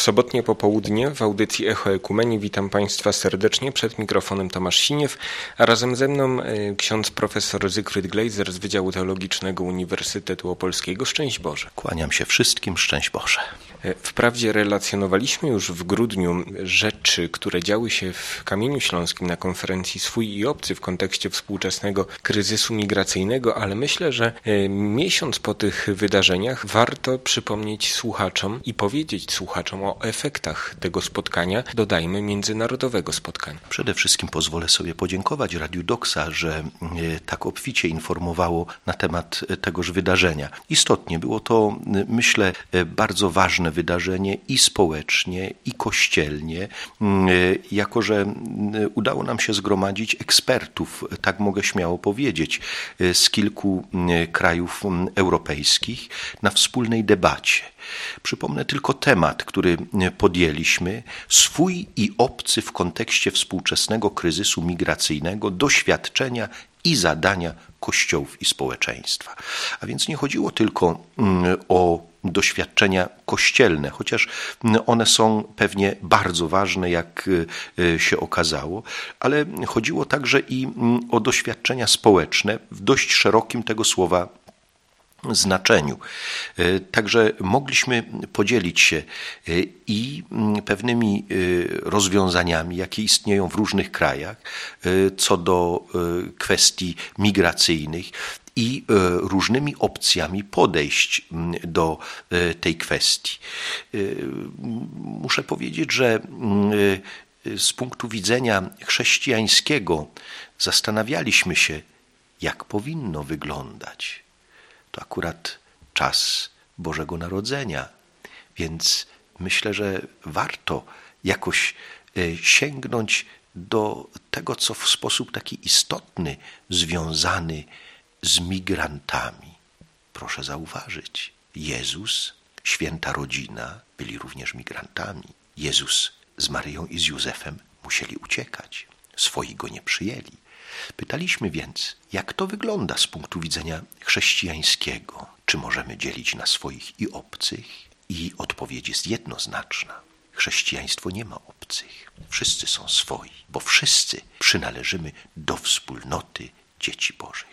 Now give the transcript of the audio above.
sobotnie popołudnie w audycji Echo Ekumenii witam Państwa serdecznie. Przed mikrofonem Tomasz Siniew, a razem ze mną ksiądz profesor Zygfryd Glejzer z Wydziału Teologicznego Uniwersytetu Opolskiego. Szczęść Boże. Kłaniam się wszystkim, szczęść Boże. Wprawdzie relacjonowaliśmy już w grudniu rzeczy, które działy się w Kamieniu Śląskim na konferencji Swój i Obcy w kontekście współczesnego kryzysu migracyjnego, ale myślę, że miesiąc po tych wydarzeniach warto przypomnieć słuchaczom i powiedzieć słuchaczom o efektach tego spotkania, dodajmy międzynarodowego spotkania. Przede wszystkim pozwolę sobie podziękować Radiu Doksa, że tak obficie informowało na temat tegoż wydarzenia. Istotnie było to, myślę, bardzo ważne wydarzenie i społecznie, i kościelnie, jako że udało nam się zgromadzić ekspertów, tak mogę śmiało powiedzieć, z kilku krajów europejskich na wspólnej debacie. Przypomnę tylko temat, który podjęliśmy: swój i obcy w kontekście współczesnego kryzysu migracyjnego, doświadczenia i zadania kościołów i społeczeństwa. A więc nie chodziło tylko o doświadczenia kościelne, chociaż one są pewnie bardzo ważne, jak się okazało, ale chodziło także i o doświadczenia społeczne w dość szerokim tego słowa znaczeniu. Także mogliśmy podzielić się i pewnymi rozwiązaniami, jakie istnieją w różnych krajach co do kwestii migracyjnych i różnymi opcjami podejść do tej kwestii. Muszę powiedzieć, że z punktu widzenia chrześcijańskiego zastanawialiśmy się, jak powinno wyglądać. To akurat czas Bożego Narodzenia, więc myślę, że warto jakoś sięgnąć do tego, co w sposób taki istotny związany z migrantami. Proszę zauważyć, Jezus, święta rodzina byli również migrantami. Jezus z Maryją i z Józefem musieli uciekać. Swoi go nie przyjęli. Pytaliśmy więc, jak to wygląda z punktu widzenia chrześcijańskiego? Czy możemy dzielić na swoich i obcych? I odpowiedź jest jednoznaczna. Chrześcijaństwo nie ma obcych. Wszyscy są swoi, bo wszyscy przynależymy do wspólnoty dzieci Bożych.